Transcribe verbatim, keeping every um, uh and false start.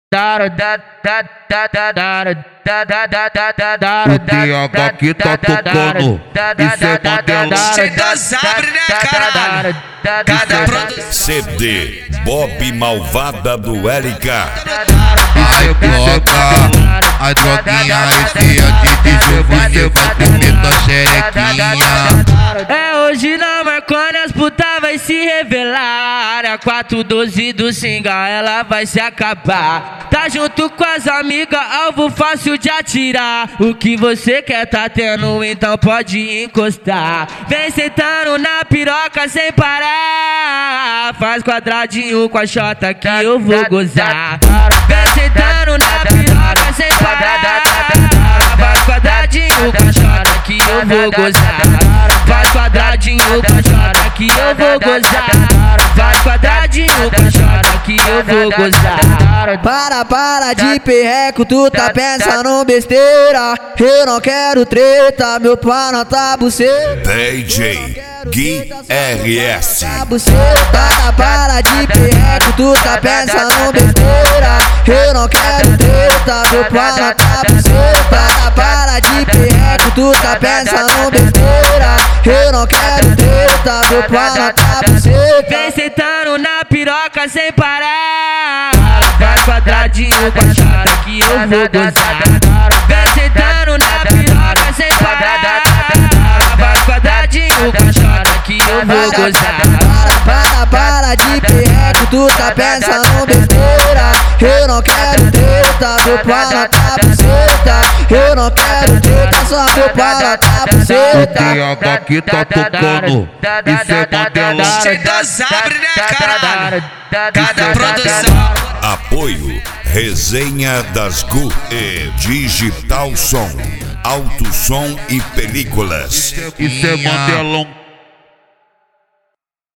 O D H que tá tocando, isso é Mandela. Cê Deus abre, né, caralho? Cada produção. C D Bob Malvada do L K. Vai colocar a droguinha, esse antidísio, você vai comer tua xerequinha. É hoje na Marconi, as putas vai se revelar. A quatro doze do Singa, ela vai se acabar. Tá junto com as amigas, alvo fácil de atirar. O que você quer tá tendo, então pode encostar. Vem sentando na piroca sem parar. Faz quadradinho com a xota que eu vou gozar. Vem sentando na piroca sem parar. Faz quadradinho com a xota que eu vou gozar. Faz quadradinho com a xota que eu vou gozar. Faz quadradinho com a xota que eu vou gozar. Para, para de perreco, tu tá pensando besteira. Eu não quero treta, meu pano tá buceta. D J Gui R S. Para, para de perreco, tu tá pensando besteira. Eu não quero treta, meu pano tá buceta. Para, para de perreco, tu tá pensando besteira. Eu não quero treta, meu pano tá buceta. Vem sentando na piroca sem parar. Faz quadradinho com a xota que eu vou gozar. Vem sentando na piroca sem parar. Faz quadradinho com a xota que eu vou gozar. Para, para de perreco, tu tá pensando besteira. Eu não quero treta, meu pano tá buceta. Eu não quero treta, só meu pano tá O buceta. D H que tá tocando, isso é Mandela. Cê Deus abre, né, caralho? Cada produção. Apoio Resenha das Gu e Digital Som, Alto Som e Películas. Isso é Mandelão.